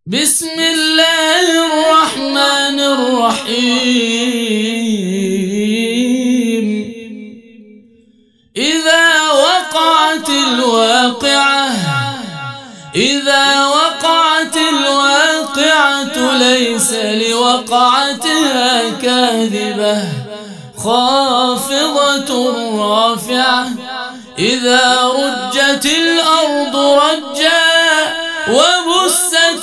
بسم الله الرحمن الرحيم. إذا وقعت الواقعة، إذا وقعت الواقعة ليس لوقعتها كاذبة خافضة رافعة. إذا رجت الأرض رجا وبست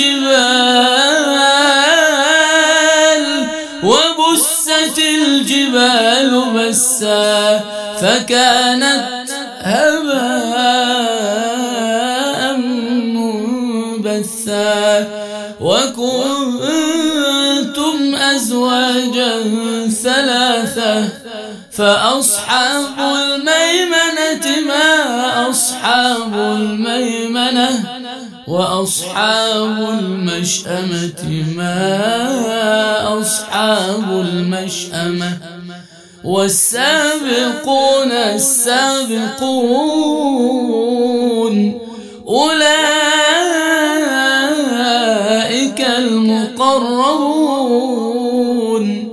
الجبال بسا فكانت هباء منبثا. وكنتم أزواجا ثلاثة فأصحاب الميمنة ما أصحاب الميمنة، وأصحاب المشأمة ما أصحاب المشأمة. والسابقون السابقون أولئك المقربون،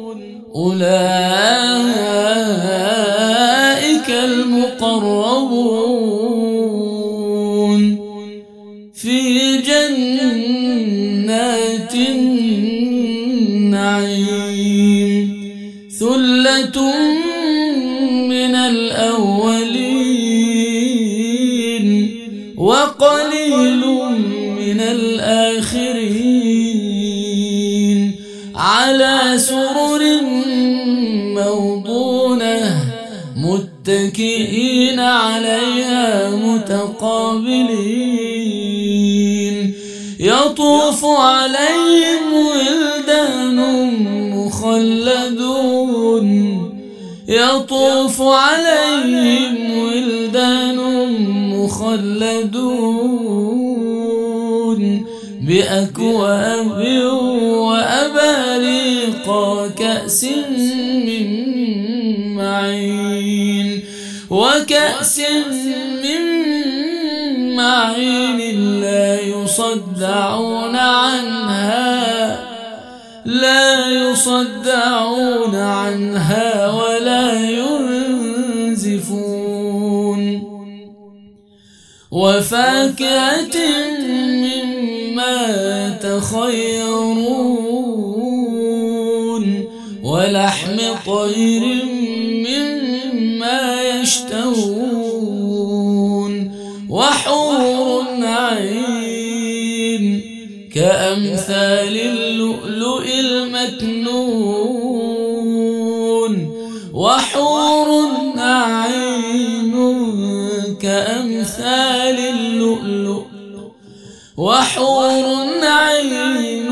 أولئك المقربون في جنات النعيم. ثلة من الأولين وقليل من الآخرين. على سرر موضونة متكئين عليها متقابلين. يطوف عليهم ولدان مخلدون، يطوف عليهم ولدان مخلدون بأكواب وأباريق وكأس من معين، وكأس من معين لا يصدعون عنها، لا يصدعون عنها ولا ينزفون. وفاكهة مما تخيرون، ولحم طير مما يشتهون. وحور عين كأمثال اللؤلؤ المكنون، وحور عين كأمثال اللؤلؤ، وحور عين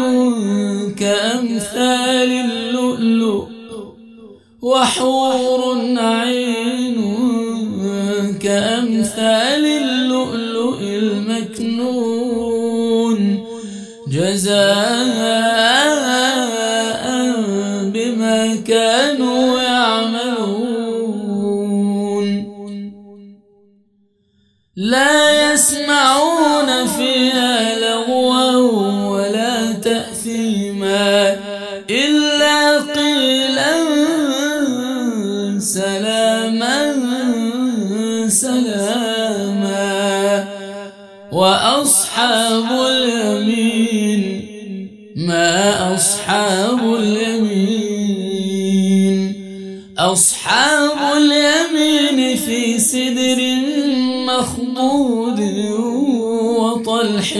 كأمثال اللؤلؤ، وحور عين كأمثال اللؤلؤ المكنون جزاء بما كانوا يعملون. لا يسمعون فيها لغوا ولا تأثيما إلا قيلا سلاما سلاما. وأصحاب اليمين ما أصحاب اليمين. أصحاب اليمين في سدر مخضود وطلح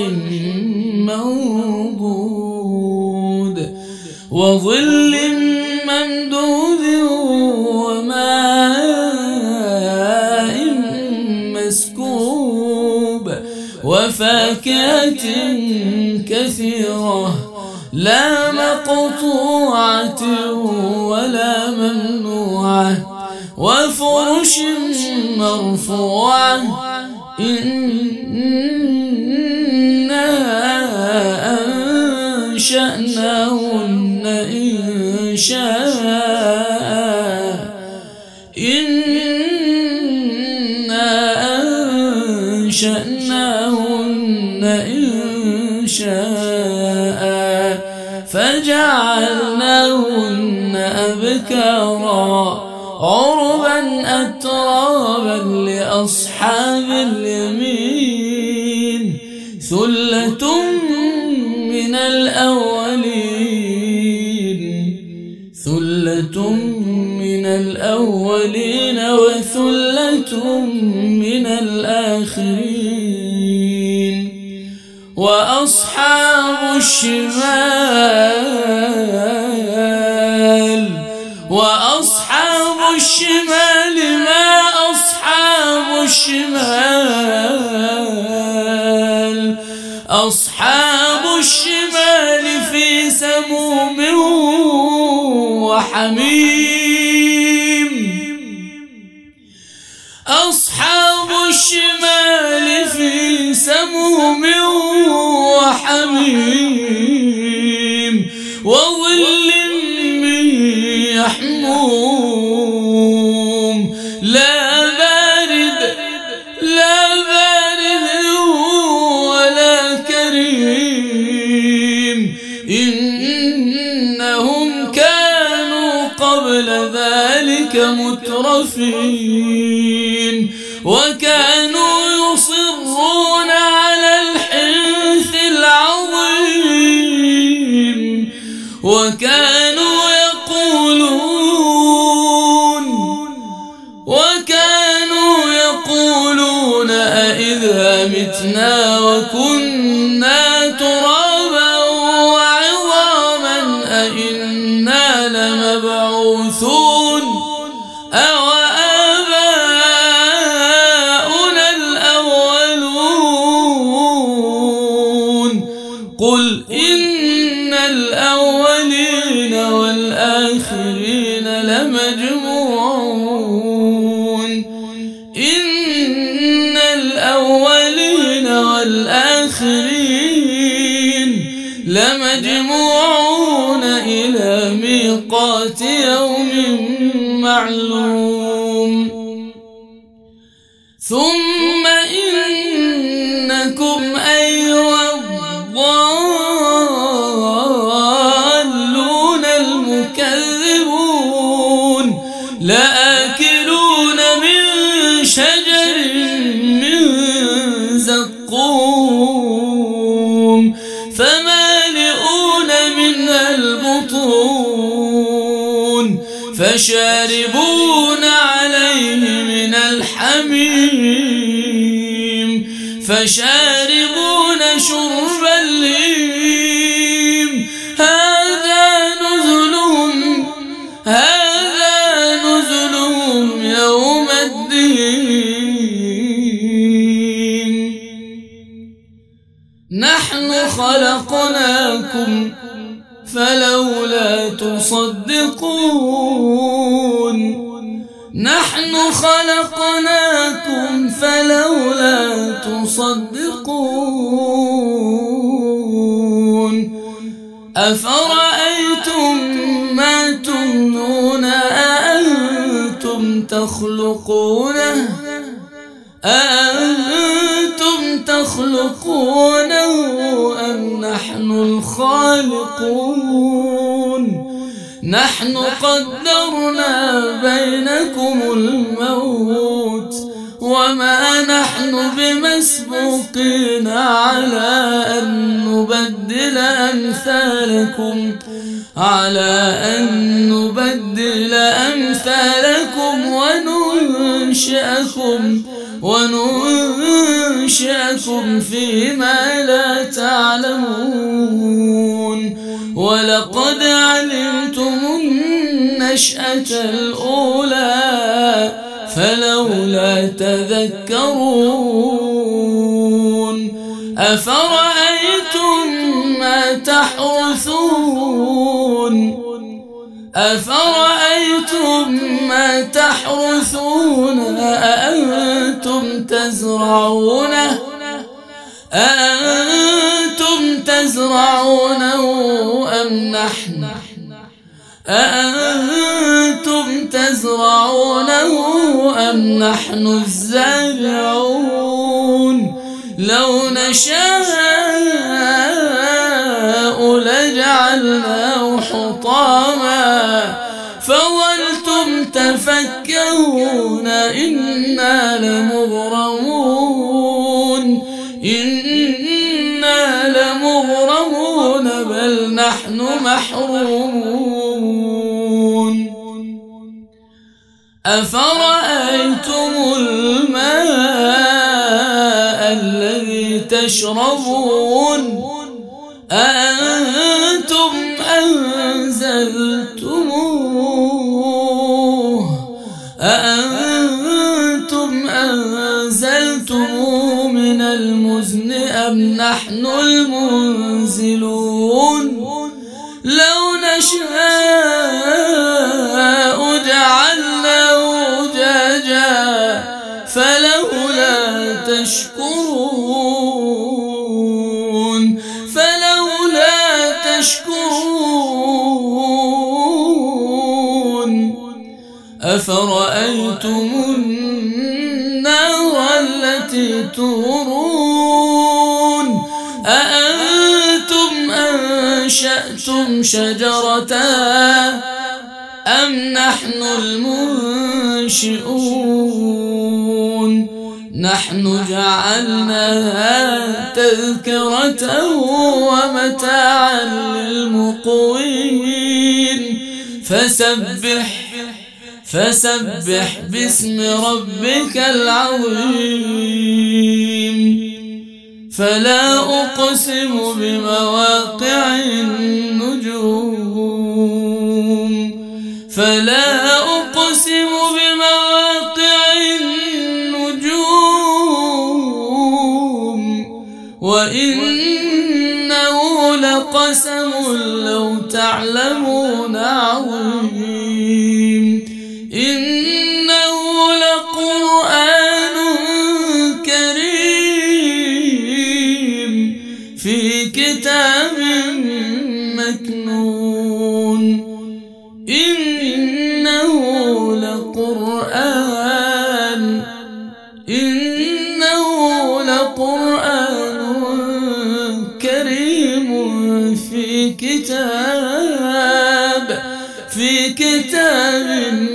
منضود وظل ممدود وماء مسكوب. وفاكهة كثيرة لا مقطوعة ولا ممنوعة. وفرش مرفوعة. إنا أنشأناهن إنشاء. إنا أنشأناهن إنشاء. شاء فجعلناهن أبكارا عربا أترابا لأصحاب اليمين ثلة من الأولين ثلة من الأولين وثلة من الآخرين وأصحاب الشمال ما أصحاب الشمال أصحاب الشمال في سموم وحميم أصحاب الشمال في سموم وحميم وظل من يحموم لا بارد ولا كريم إنهم كانوا قبل ذلك مترفين وكانوا يصرون على الحنث العظيم وكانوا يقولون أئذا متنا وكنا ترابا وعظاما أئنا لمبعوثون أو آباؤنا الأولون قل إن الأولين والآخرين لمجموعون إن الأولين والآخرين لمجموعون إلى ميقات يوم معلوم ثم إنكم أيها الضالون المكذبون لآكلون من شجر من زقوم فمالئون منها البطون فشاربون عليه من الحميم فشاربون شرب الهيم هذا نزلهم يوم الدين نحن خلقناكم فلولا تصدقون نحن خلقناكم فلولا تصدقون أفرأيتم ما تمنون أأنتم تخلقونه أم نحن الخالقون نحن قدرنا بينكم الموت وما نحن بمسبوقين على أن نبدل أمثالكم وننشئكم فيما لا تعلمون ولقد علمتم النشأة الأولى فلولا تذكرون أفرأيتم ما تحرثون أأنتم تزرعونه أم نحن الزارعون لو نشاء إنا لمغرمون إنا لمغرمون بل نحن محرومون أفرأيتم الماء الذي تشربون أأنتم أنزلتموه من المزن أم نحن المنزلون لو نشاء جعلناه أجاجا فلولا تشكرون أفرأيتم النار التي تورون أأنتم أنشأتم شجرتها أم نحن المنشئون نحن جعلناها تذكرة ومتاعا للمقوين فسبح باسم ربك العظيم فلا أقسم بمواقع النجوم وإنه لقسم لو تعلمون عظيم إنه لقرآن كريم في كتاب مكنون إنه لقرآن كريم في كتاب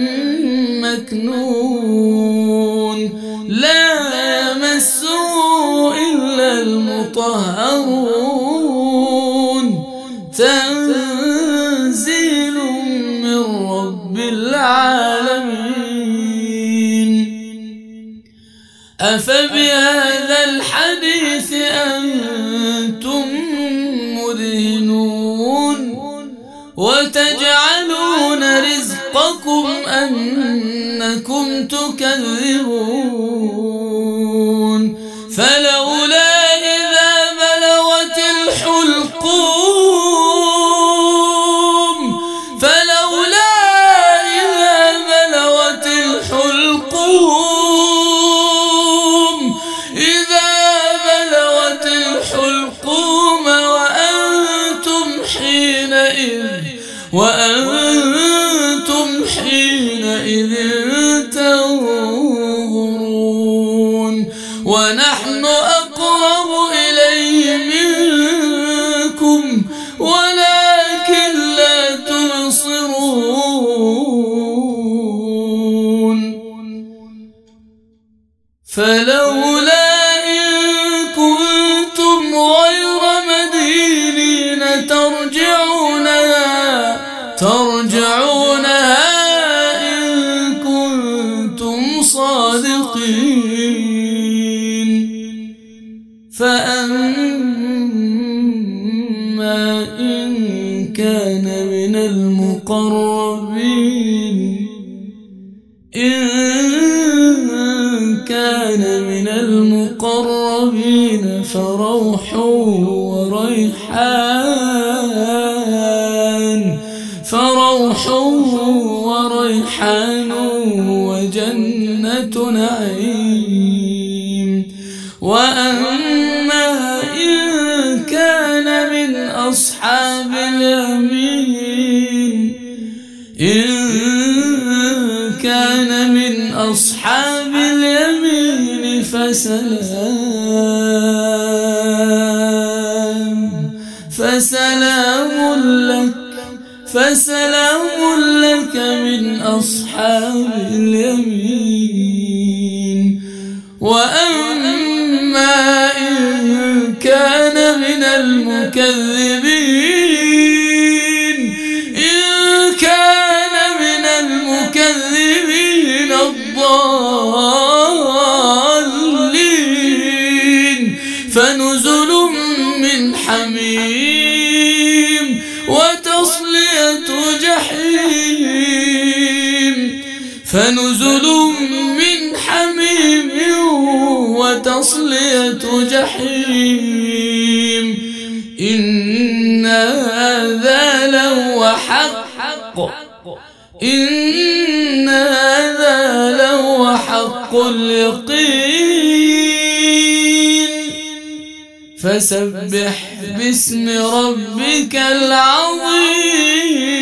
مكنون لا يمسه إلا المطهرون تنزيل من رب العالمين أفبهذا الحديث أنتم مدهنون وتجعلون رزقكم أنكم تكذبون فلولا إذا بلغت الحلقوم وأنتم حينئذ تنظرون ونحن أقرب إليه منكم ولكن لا تبصرون فلولا إن كنتم غير مدينين ترجعونها إن كنتم صادقين فأما إن كان من المقربين فروح وريحان وجنة نعيم وأما إن كان من أصحاب اليمين فسلام لك من أصحاب اليمين وأما إن كان من المكذبين الضالين فنزل من حميم وتصلية جحيم إن هذا لهو حق اليقين فسبح باسم ربك العظيم.